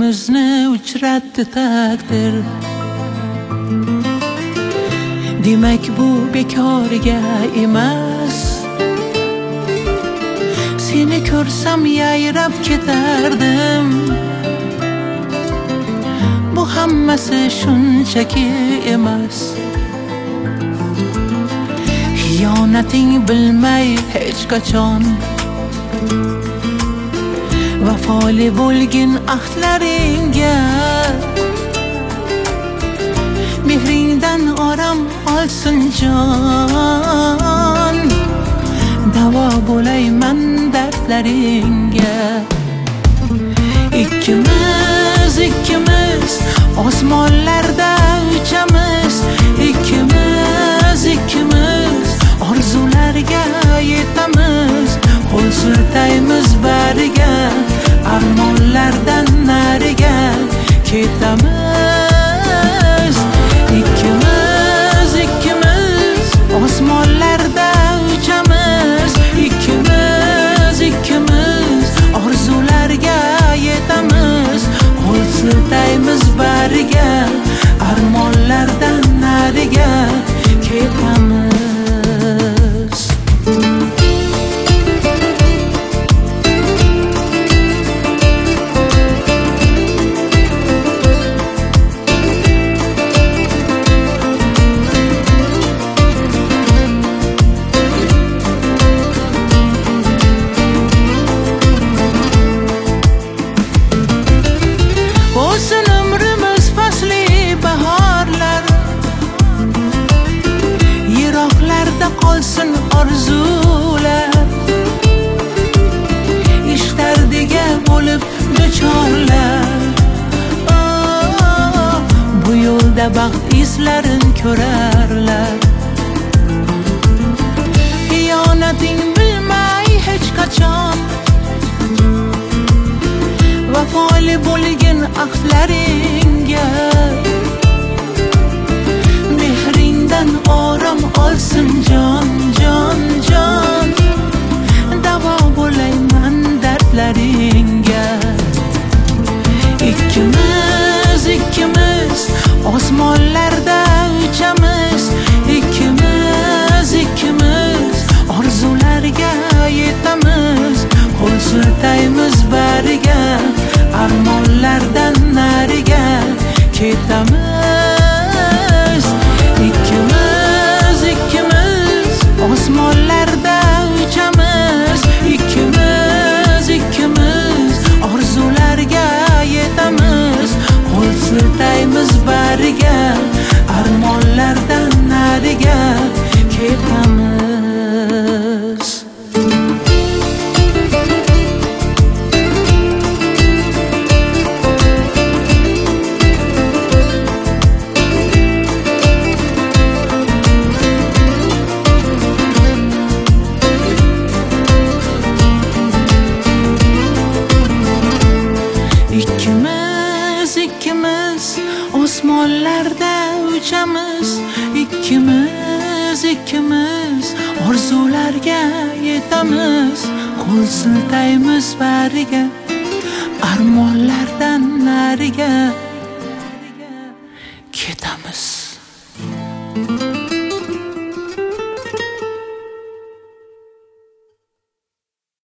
ikkimizni uchratdi taqdir. Demak bu bekorga emas. Seni ko'rsam yayrab ketardim. Bu hammasi shunchaki emas. Xiyonating bilmay hech qachon vafoli bo'lgin ahdlaringga. Mehringdan orom olsin jon, davo bo'layman dardlaringga. Ikkimiz osmonlarda uchamiz. Ikkimiz orzularga yetamiz. Qo'l siltaymiz bariga, armonlardan nariga ketamiz. Ikkimiz osmonlarda uchamiz. Ikkimiz orzularga yetamiz. Qo'l siltaymiz bariga, armonlardan nariga ketamiz. Olsun ömrümüz fasli baharlar, yiroqlarda qolsin orzular. Ishlardiga bo'lib duchorlar, bu yo'lda baxt izlarin ko'rarlar. Xiyonating bilmay hech qachon vafoli bo'lgin ahdlaringga. Mehringdan orom olsin jon, davo bo'layman dardlaringga. Ikkimiz osmonlarda uchamiz. Ikkimiz orzularga yetamiz. Qo'l siltaymiz bariga, armonlardan nariga ketamiz. Ikkimiz osmonlarda uchamiz. Ikkimiz orzularga yetamiz. Qo'l siltaymiz bariga, armonlardan nariga ketamiz. Ikkimiz osmonlarda uchamiz. Ikkimiz orzularga yetamiz. Qo'l siltaymiz bariga, armonlardan nariga ketamiz.